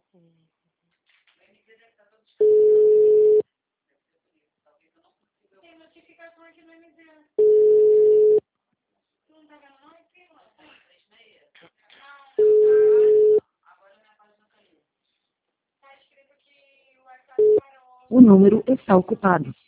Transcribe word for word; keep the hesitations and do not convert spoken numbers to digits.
Tem notificação aqui no M D. Não tá vendo não? Aqui, ó. O número está ocupado.